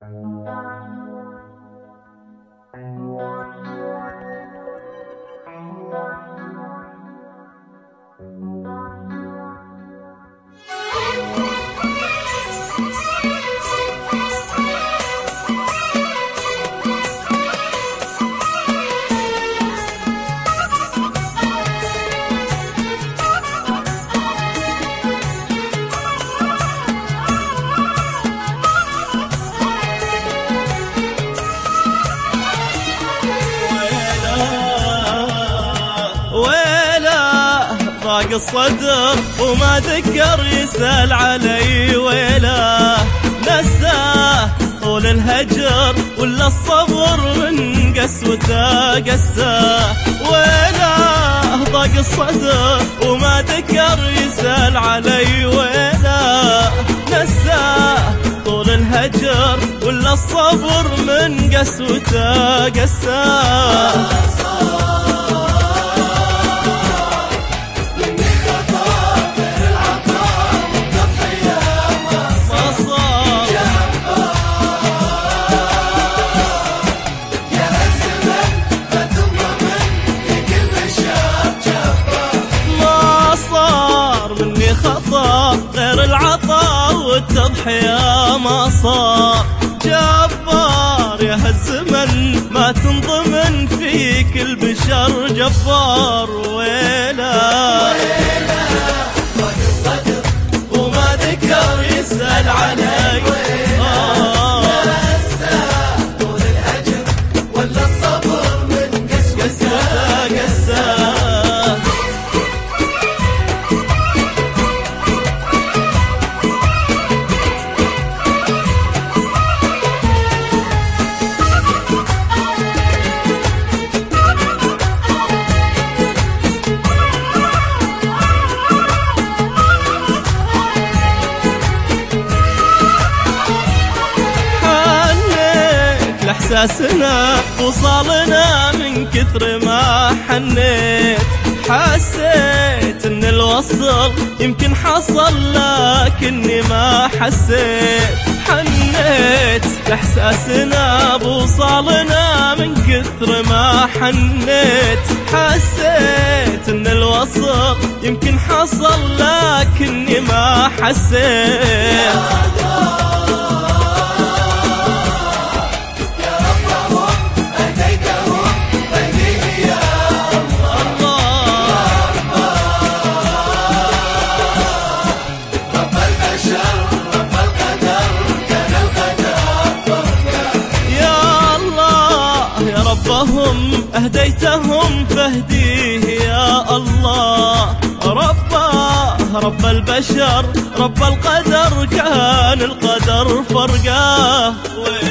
ضاق الصدر وما ذكر يسأل علي، ويله نساه طول الهجر ولا الصبر من قسوته قساه. ويله ضاق الصدر وما ذكر يسأل علي، ويله نساه طول الهجر ولا الصبر من قسوته قساه. غير العطاء والتضحية ما صار جبار، يا هالزمن ما تنضمن فيك البشر جبار. ويله ضاق الصدر وما ذكر يسأل علي، طول الهجر ولا الصبر من قسوته قساه. احساسنا وصالنا من كثر ما حنيت، حسيت ان الوصل يمكن حصل لكني ما حسيت. حنيت احساسنا بوصالنا من كثر ما حنيت، حسيت ان الوصل يمكن حصل لكني ما حسيت. ربهم أهديتهم فاهديه يا الله، رب البشر رب القدر كان القدر فرقاه.